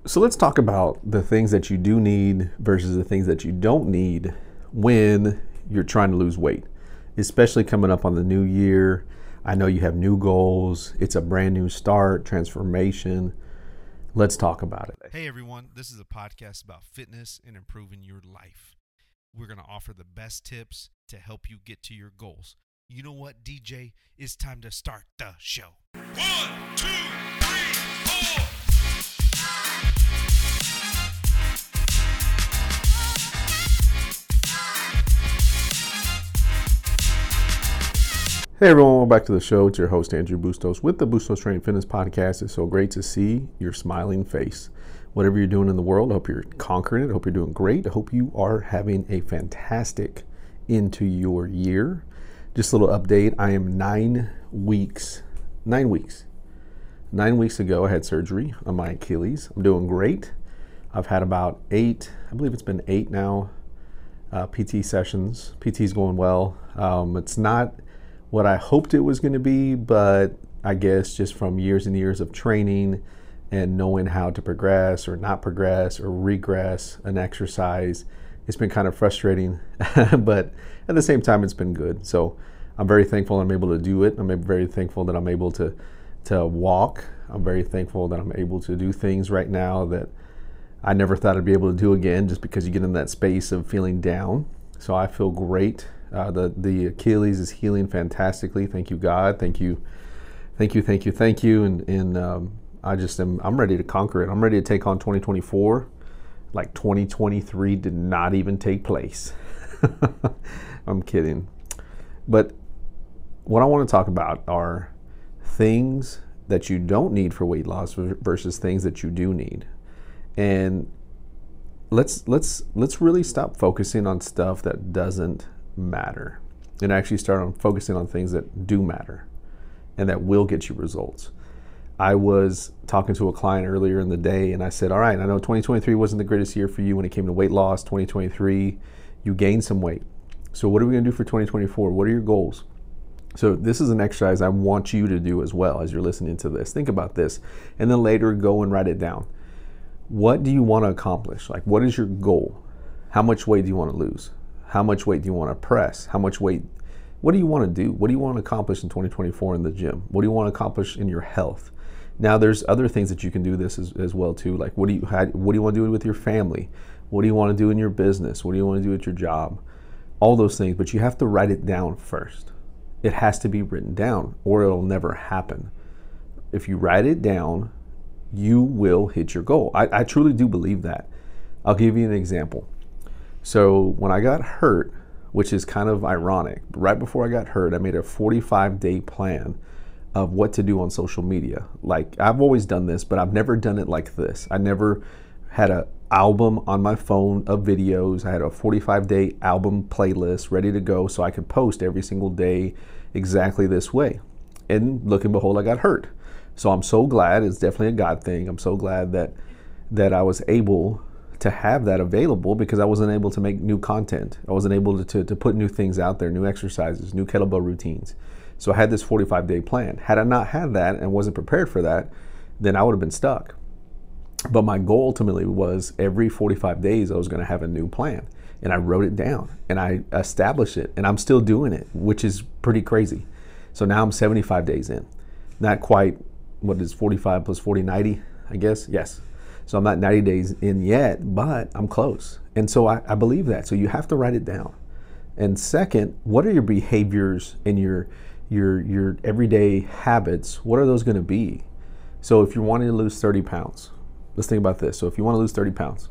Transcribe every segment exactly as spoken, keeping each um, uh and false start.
So let's talk about the things that you do need versus the things that you don't need when you're trying to lose weight, especially coming up on the new year. I know you have new goals. It's a brand new start, transformation. Let's talk about it. Hey everyone, this is a podcast about fitness and improving your life. We're going to offer the best tips to help you get to your goals. You know what, D J? It's time to start the show. One, two, three, four. Hey everyone, welcome back to the show. It's your host, Andrew Bustos with the Bustos Training Fitness Podcast. It's so great to see your smiling face. Whatever you're doing in the world, I hope you're conquering it. I hope you're doing great. I hope you are having a fantastic into your year. Just a little update. I am nine weeks, nine weeks, nine weeks ago, I had surgery on my Achilles. I'm doing great. I've had about eight, I believe it's been eight now, uh, P T sessions. P T's going well. Um, it's not what I hoped it was going to be, but I guess just from years and years of training and knowing how to progress or not progress or regress an exercise, it's been kind of frustrating, but at the same time, it's been good. So I'm very thankful I'm able to do it. I'm very thankful that I'm able to, to walk. I'm very thankful that I'm able to do things right now that I never thought I'd be able to do again, just because you get in that space of feeling down. So I feel great. Uh, the, the Achilles is healing fantastically. Thank you, God. Thank you. Thank you. Thank you. Thank you. And, and um, I just am, I'm ready to conquer it. I'm ready to take on twenty twenty-four. Like twenty twenty-three did not even take place. I'm kidding. But what I want to talk about are things that you don't need for weight loss versus things that you do need. And let's let's let's really stop focusing on stuff that doesn't matter and actually start on focusing on things that do matter and that will get you results. I was talking to a client earlier in the day and I said, all right, I know twenty twenty-three wasn't the greatest year for you when it came to weight loss. twenty twenty-three, you gained some weight. So what are we going to do for twenty twenty-four? What are your goals? So this is an exercise I want you to do as well as you're listening to this. Think about this and then later go and write it down. What do you want to accomplish? Like, what is your goal? How much weight do you want to lose? How much weight do you want to press? How much weight, what do you want to do? What do you want to accomplish in twenty twenty-four in the gym? What do you want to accomplish in your health? Now, there's other things that you can do this as, as well too. Like, what do you how, what do you want to do with your family? What do you want to do in your business? What do you want to do at your job? All those things, but you have to write it down first. It has to be written down or it'll never happen. If you write it down, you will hit your goal. I, I truly do believe that. I'll give you an example. So when I got hurt, which is kind of ironic, right before I got hurt, I made a forty-five day plan of what to do on social media. Like, I've always done this, but I've never done it like this. I never had an album on my phone of videos. I had a forty-five day album playlist ready to go so I could post every single day exactly this way. And look and behold, I got hurt. So I'm so glad, it's definitely a God thing. I'm so glad that that I was able to have that available because I wasn't able to make new content. I wasn't able to, to, to put new things out there, new exercises, new kettlebell routines. So I had this forty-five day plan. Had I not had that and wasn't prepared for that, then I would have been stuck. But my goal ultimately was every forty-five days I was going to have a new plan. And I wrote it down and I established it and I'm still doing it, which is pretty crazy. So now I'm seventy-five days in. Not quite, what is forty-five plus forty, ninety, I guess? Yes. So I'm not ninety days in yet, but I'm close. And so I, I believe that. So you have to write it down. And second, what are your behaviors and your your your everyday habits? What are those going to be? So if you're wanting to lose thirty pounds, let's think about this. So if you want to lose thirty pounds,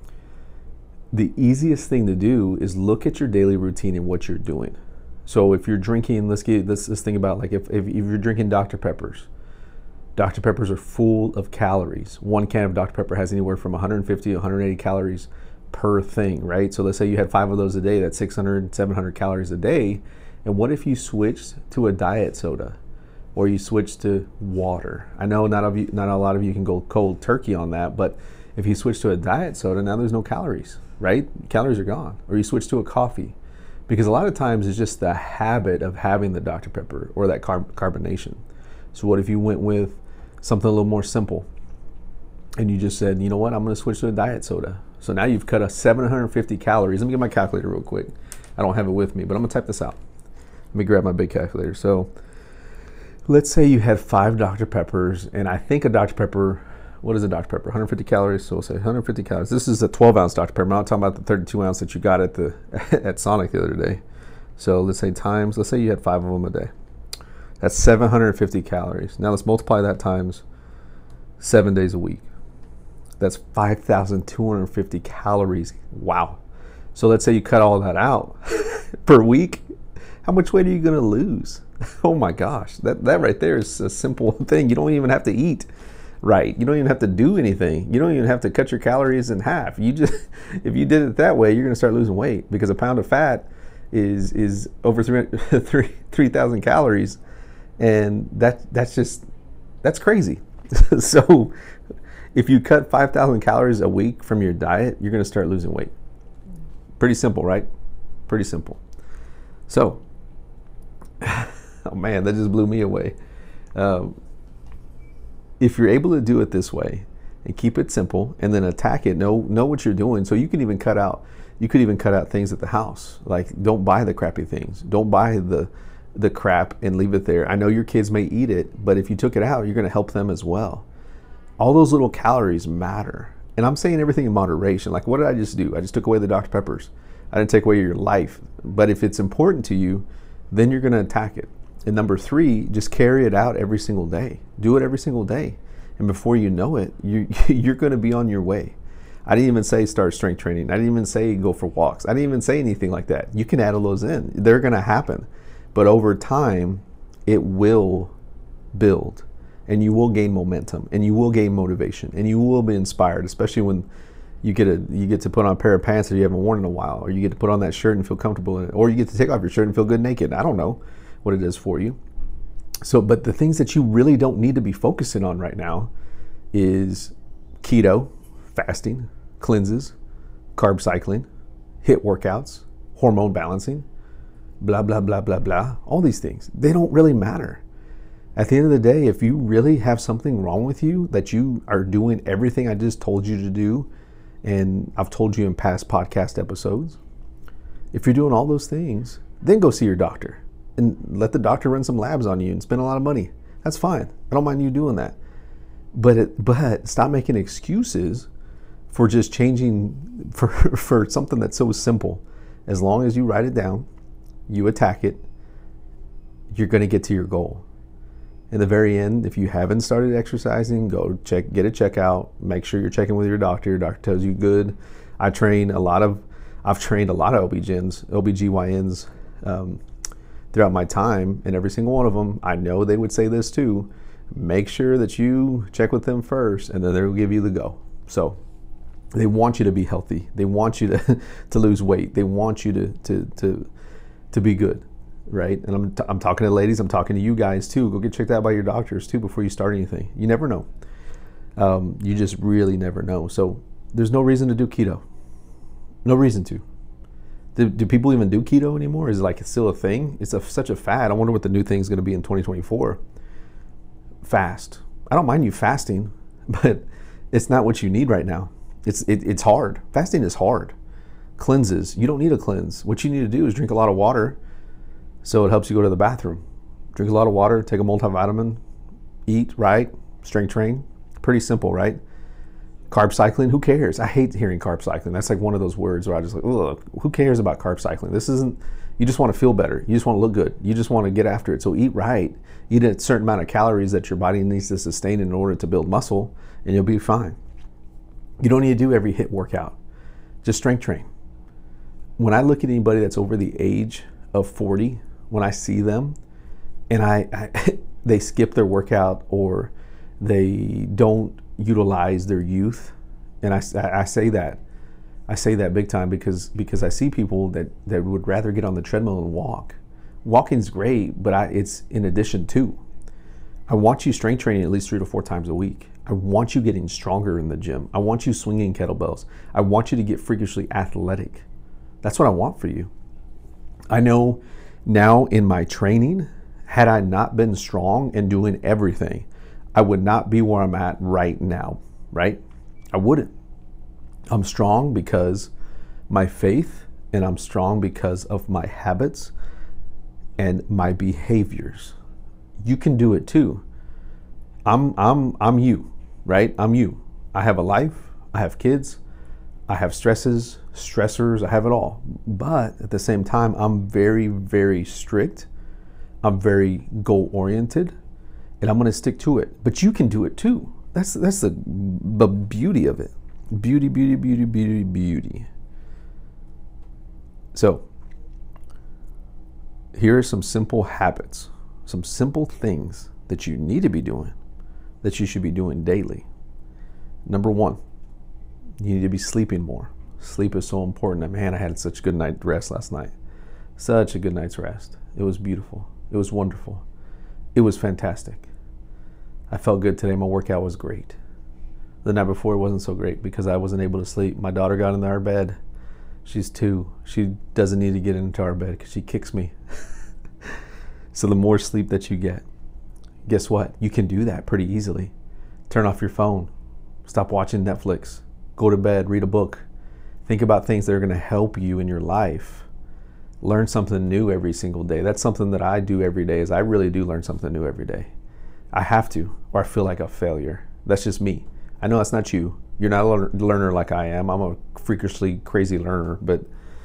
the easiest thing to do is look at your daily routine and what you're doing. So if you're drinking, let's get let's, let's think about like if, if, if you're drinking Doctor Peppers. Doctor Peppers are full of calories. One can of Doctor Pepper has anywhere from one hundred fifty to one hundred eighty calories per thing, right? So let's say you had five of those a day, that's six hundred, seven hundred calories a day. And what if you switched to a diet soda or you switched to water? I know not, of you, not a lot of you can go cold turkey on that, but if you switch to a diet soda, now there's no calories, right? Calories are gone. Or you switch to a coffee. Because a lot of times it's just the habit of having the Doctor Pepper or that carb- carbonation. So what if you went with something a little more simple? and you just said, you know what, I'm going to switch to a diet soda. So now you've cut a seven hundred fifty calories. Let me get my calculator real quick. I don't have it with me, but I'm going to type this out. Let me grab my big calculator. So let's say you had five Doctor Peppers, and I think a Doctor Pepper, what is a Doctor Pepper? one hundred fifty calories, so we'll say one hundred fifty calories. This is a twelve ounce Doctor Pepper. I'm not talking about the thirty-two ounce that you got at the at Sonic the other day. So let's say times, let's say you had five of them a day. That's seven hundred fifty calories. Now let's multiply that times seven days a week. That's five thousand two hundred fifty calories. Wow. So let's say you cut all that out per week. How much weight are you going to lose? Oh my gosh. That, that right there is a simple thing. You don't even have to eat right. You don't even have to do anything. You don't even have to cut your calories in half. You just, if you did it that way, you're going to start losing weight, because a pound of fat is is over three thousand calories, and that that's just, that's crazy. So if you cut five thousand calories a week from your diet, you're going to start losing weight. Pretty simple, right? Pretty simple. So, oh man, that just blew me away. Um, if you're able to do it this way and keep it simple and then attack it, know know what you're doing. So you can even cut out, you could even cut out things at the house. Like, don't buy the crappy things. Don't buy the the crap and leave it there. I know your kids may eat it, but if you took it out, you're going to help them as well. All those little calories matter. And I'm saying everything in moderation. Like, what did I just do? I just took away the Doctor Peppers. I didn't take away your life. But if it's important to you, then you're going to attack it. And number three, just carry it out every single day. Do it every single day. And before you know it, you, you're going to be on your way. I didn't even say start strength training. I didn't even say go for walks. I didn't even say anything like that. You can add all those in. They're going to happen. But over time, it will build. And you will gain momentum, and you will gain motivation, and you will be inspired, especially when you get a you get to put on a pair of pants that you haven't worn in a while, or you get to put on that shirt and feel comfortable in it, or you get to take off your shirt and feel good naked. I don't know what it is for you. So, but the things that you really don't need to be focusing on right now is keto, fasting, cleanses, carb cycling, HIIT workouts, hormone balancing, blah, blah, blah, blah, blah. All these things, they don't really matter. At the end of the day, if you really have something wrong with you, that you are doing everything I just told you to do, and I've told you in past podcast episodes, if you're doing all those things, then go see your doctor and let the doctor run some labs on you and spend a lot of money. That's fine. I don't mind you doing that. But it, but stop making excuses for just changing for, for something that's so simple. As long as you write it down, you attack it, you're going to get to your goal. In the very end, if you haven't started exercising, go check, get a checkout. Make sure you're checking with your doctor. Your doctor tells you good. I train a lot of, I've trained a lot of O B G Y Ns, O B G Y Ns um, throughout my time, and every single one of them, I know they would say this too. Make sure that you check with them first, and then they'll give you the go. So they want you to be healthy. They want you to to lose weight. They want you to to to to be good. Right? And I'm, t- I'm talking to ladies, I'm talking to you guys too. Go get checked out by your doctors too before you start anything. You never know. Um, you just really never know. So there's no reason to do keto. No reason to. Do, do people even do keto anymore? Is it like it's still a thing? It's a, such a fad. I wonder what the new thing is going to be in twenty twenty-four. Fast. I don't mind you fasting, but it's not what you need right now. It's it, it's hard. Fasting is hard. Cleanses. You don't need a cleanse. What you need to do is drink a lot of water, so it helps you go to the bathroom. Drink a lot of water, take a multivitamin, eat right, strength train. Pretty simple, right? Carb cycling, who cares? I hate hearing carb cycling. That's like one of those words where I just like, ugh, who cares about carb cycling? This isn't, you just want to feel better. You just want to look good. You just want to get after it. So eat right. Eat a certain amount of calories that your body needs to sustain in order to build muscle, and you'll be fine. You don't need to do every HIIT workout. Just strength train. When I look at anybody that's over the age of forty, when I see them and I, I they skip their workout or they don't utilize their youth, and I, I say that I say that big time because because I see people that, that would rather get on the treadmill and walk. Walking's great, but I, it's in addition to. I want you strength training at least three to four times a week. I want you getting stronger in the gym. I want you swinging kettlebells. I want you to get freakishly athletic. That's what I want for you. I know now in my training, had I not been strong and doing everything, I would not be where I'm at right now. right? I wouldn't. I'm strong because my faith, and I'm strong because of my habits and my behaviors. You can do it too. I'm I'm I'm you, right? I'm you. I have a life, I have kids, I have stresses, stressors, I have it all. But at the same time, I'm very, very strict. I'm very goal oriented, and I'm going to stick to it. But you can do it too. That's that's the, the beauty of it. Beauty, beauty, beauty, beauty, beauty. So, here are some simple habits, some simple things that you need to be doing, that you should be doing daily. Number one, you need to be sleeping more. Sleep is so important. And man, I had such a good night's rest last night. Such a good night's rest. It was beautiful. It was wonderful. It was fantastic. I felt good today. My workout was great. The night before it wasn't so great because I wasn't able to sleep. My daughter got into our bed. She's two. She doesn't need to get into our bed because she kicks me. So the more sleep that you get, guess what? You can do that pretty easily. Turn off your phone. Stop watching Netflix. Go to bed. Read a book. Think about things that are going to help you in your life. Learn something new every single day. That's something that I do every day is I really do learn something new every day. I have to, or I feel like a failure. That's just me. I know that's not you. You're not a learner like I am. I'm a freakishly crazy learner, but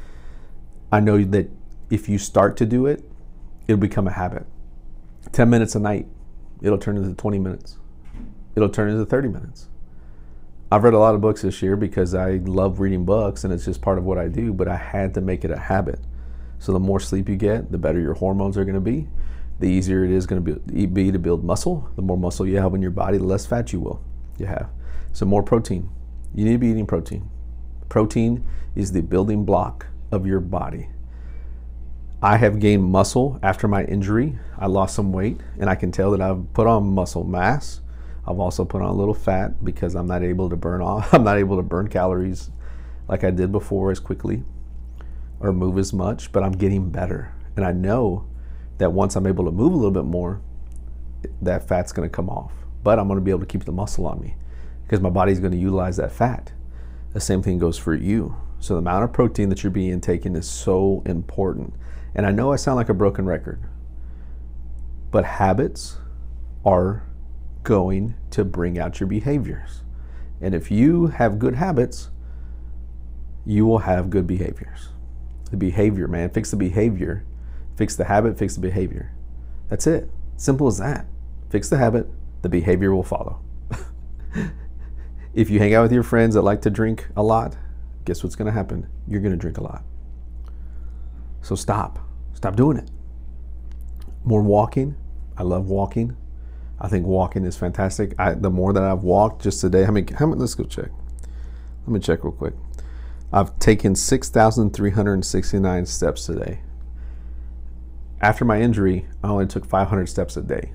I know that if you start to do it, it'll become a habit. ten minutes a night, it'll turn into twenty minutes. It'll turn into thirty minutes. I've read a lot of books this year because I love reading books and it's just part of what I do, but I had to make it a habit. So the more sleep you get, the better your hormones are going to be. The easier it is going to be, be to build muscle. The more muscle you have in your body, the less fat you will you have. So more protein. You need to be eating protein. Protein is the building block of your body. I have gained muscle after my injury. I lost some weight, and I can tell that I've put on muscle mass. I've also put on a little fat because I'm not able to burn off. I'm not able to burn calories like I did before as quickly or move as much, but I'm getting better. And I know that once I'm able to move a little bit more, that fat's going to come off. But I'm going to be able to keep the muscle on me because my body's going to utilize that fat. The same thing goes for you. So the amount of protein that you're being taken is so important. And I know I sound like a broken record, but habits are going to bring out your behaviors. And if you have good habits, you will have good behaviors. The behavior, man, fix the behavior, fix the habit, fix the behavior. That's it. Simple as that. Fix the habit, the behavior will follow. If you hang out with your friends that like to drink a lot, guess what's going to happen? You're going to drink a lot. So stop. Stop doing it. More walking. I love walking. I think walking is fantastic. I, the more that I've walked just today, how many, how many, let's go check. Let me check real quick. I've taken six thousand three hundred sixty-nine steps today. After my injury, I only took five hundred steps a day.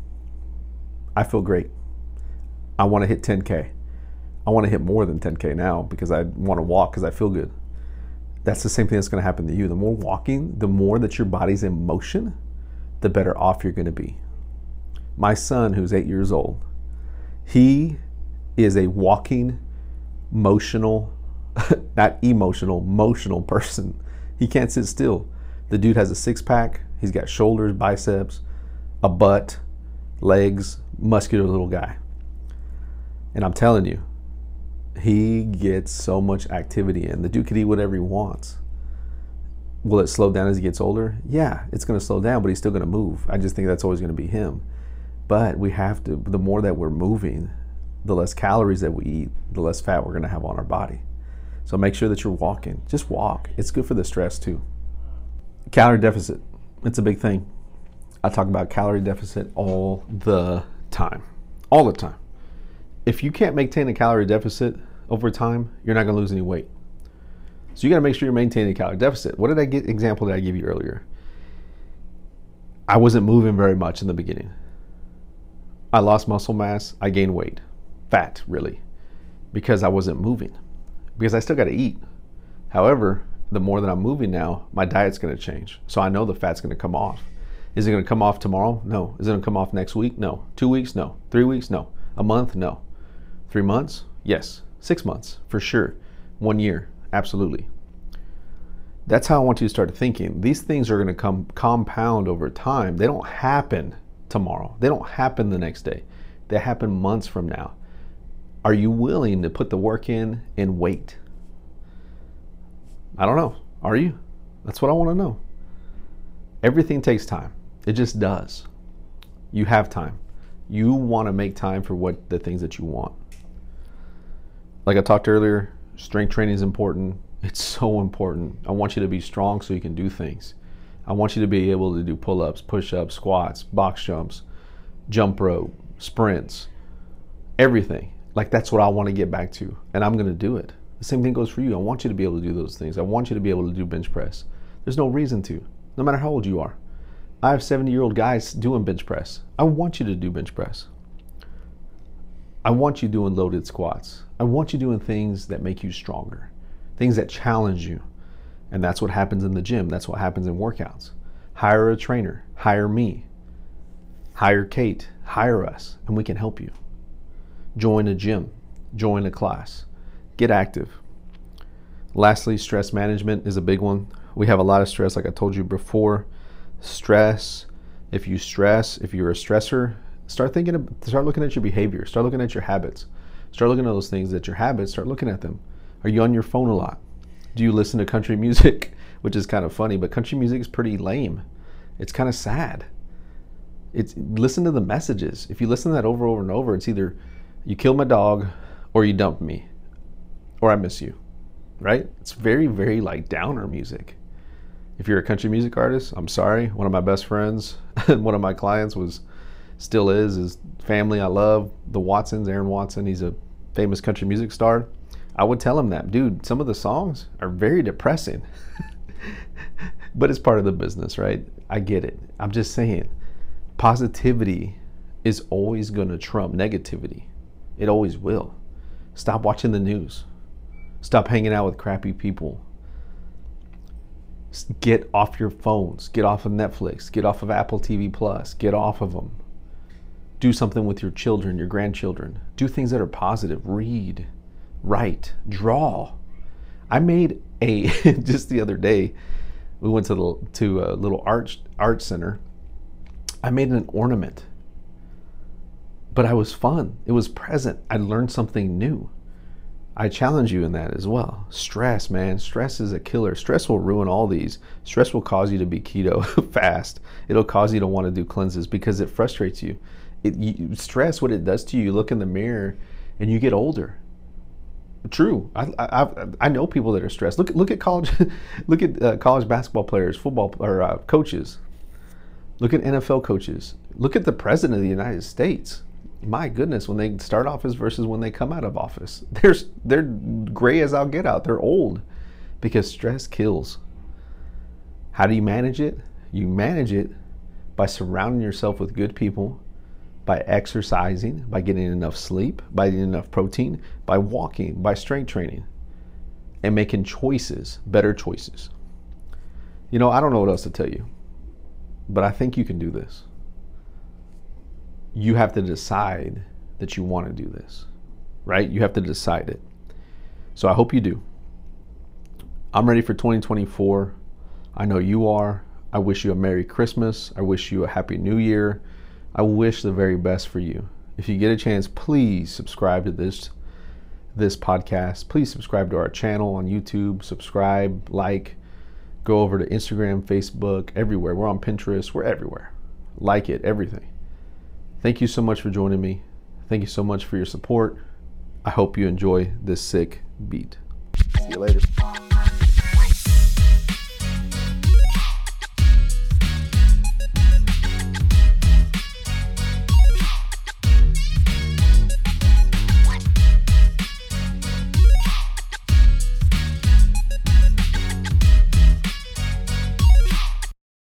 I feel great. I want to hit ten K. I want to hit more than ten K now because I want to walk because I feel good. That's the same thing that's going to happen to you. The more walking, the more that your body's in motion, the better off you're going to be. My son, who's eight years old, he is a walking, motional, not emotional, motional person. He can't sit still. The dude has a six pack. He's got shoulders, biceps, a butt, legs, muscular little guy. And I'm telling you, he gets so much activity in. The dude could eat whatever he wants. Will it slow down as he gets older? Yeah, it's going to slow down, but he's still going to move. I just think that's always going to be him. But we have to, the more that we're moving, the less calories that we eat, the less fat we're going to have on our body. So make sure that you're walking. Just walk. It's good for the stress too. Calorie deficit. It's a big thing. I talk about calorie deficit all the time. All the time. If you can't maintain a calorie deficit over time, you're not going to lose any weight. So you got to make sure you're maintaining a calorie deficit. What did I get? Example that I gave you earlier? I wasn't moving very much in the beginning. I lost muscle mass. I gained weight. Fat, really. Because I wasn't moving. Because I still got to eat. However, the more that I'm moving now, my diet's going to change. So I know the fat's going to come off. Is it going to come off tomorrow? No. Is it going to come off next week? No. Two weeks? No. Three weeks? No. A month? No. Three months? Yes. Six months, for sure. One year, absolutely. That's how I want you to start thinking. These things are going to come compound over time. They don't happen tomorrow. They don't happen the next day. They happen months from now. Are you willing to put the work in and wait? I don't know. Are you? That's what I want to know. Everything takes time. It just does. You have time. You want to make time for what the things that you want. Like I talked earlier, strength training is important. It's so important. I want you to be strong so you can do things. I want you to be able to do pull-ups, push-ups, squats, box jumps, jump rope, sprints, everything. Like that's what I want to get back to, and I'm going to do it. The same thing goes for you. I want you to be able to do those things. I want you to be able to do bench press. There's no reason to, no matter how old you are. I have seventy-year-old guys doing bench press. I want you to do bench press. I want you doing loaded squats. I want you doing things that make you stronger, things that challenge you. And that's what happens in the gym. That's what happens in workouts. Hire a trainer. Hire me. Hire Kate. Hire us, and we can help you. Join a gym. Join a class. Get active. Lastly, stress management is a big one. We have a lot of stress, like I told you before. Stress. If you stress, if you're a stressor, start thinking, of, start looking at your behavior. Start looking at your habits. Start looking at those things that your habits. Start looking at them. Are you on your phone a lot? Do you listen to country music? Which is kind of funny, but country music is pretty lame. It's kind of sad. It's listen to the messages. If you listen to that over, over and over, it's either you killed my dog or you dumped me or I miss you, right? It's very, very like downer music. If you're a country music artist, I'm sorry. One of my best friends and one of my clients was, still is, is family I love, the Watsons, Aaron Watson. He's a famous country music star. I would tell him that, dude, some of the songs are very depressing, but it's part of the business, right? I get it. I'm just saying, positivity is always going to trump negativity. It always will. Stop watching the news. Stop hanging out with crappy people. Get off your phones. Get off of Netflix. Get off of Apple T V Plus. Get off of them. Do something with your children, your grandchildren. Do things that are positive. Read, write, draw. I made a, just the other day, we went to the to a little art, art center. I made an ornament, but I was fun. It was present. I learned something new. I challenge you in that as well. Stress, man. Stress is a killer. Stress will ruin all these. Stress will cause you to be keto fast. It'll cause you to want to do cleanses because it frustrates you. It, you, stress, what it does to you, you look in the mirror and you get older. True. I I, I know people that are stressed. Look look at college, look at uh, college basketball players, football or uh, coaches. Look at N F L coaches. Look at the president of the United States. My goodness, when they start office versus when they come out of office, they're they're gray as I'll get out. They're old because stress kills. How do you manage it? You manage it by surrounding yourself with good people, by exercising, by getting enough sleep, by getting enough protein, by walking, by strength training, and making choices, better choices. You know, I don't know what else to tell you, but I think you can do this. You have to decide that you want to do this, right? You have to decide it. So I hope you do. I'm ready for twenty twenty-four. I know you are. I wish you a Merry Christmas. I wish you a Happy New Year. I wish the very best for you. If you get a chance, please subscribe to this this podcast. Please subscribe to our channel on YouTube. Subscribe, like, go over to Instagram, Facebook, everywhere. We're on Pinterest. We're everywhere. Like it, everything. Thank you so much for joining me. Thank you so much for your support. I hope you enjoy this sick beat. See you later.